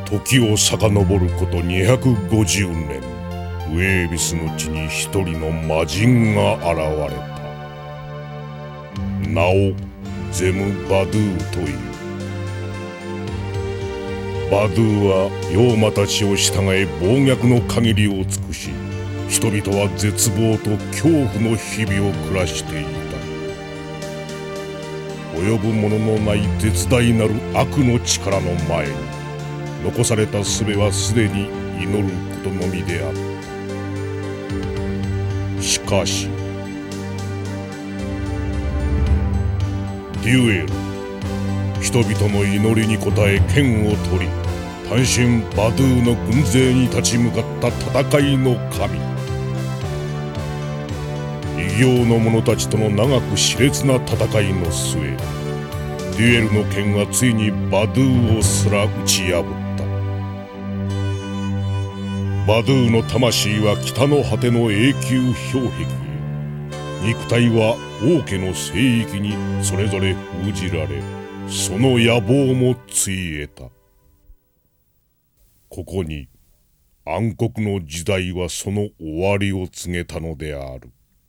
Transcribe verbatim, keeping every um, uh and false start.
時を遡ることにひゃくごじゅうねん、ウェービスの地に一人の魔人が現れた。名をゼム・バドゥという。バドゥは妖魔たちを従え暴虐の限りを尽くし、人々は絶望と恐怖の日々を暮らしていた。及ぶもののない絶大なる悪の力の前に、残された術はすでに祈ることのみであった。しかしデュエル、人々の祈りに応え剣を取り、単身バドゥの軍勢に立ち向かった戦いの神。異形の者たちとの長く熾烈な戦いの末、デュエルの剣はついにバドゥをすら打ち破った。バドゥの魂は北の果ての永久氷壁へ、肉体は王家の聖域にそれぞれ封じられ、その野望もついえた。ここに暗黒の時代はその終わりを告げたのである。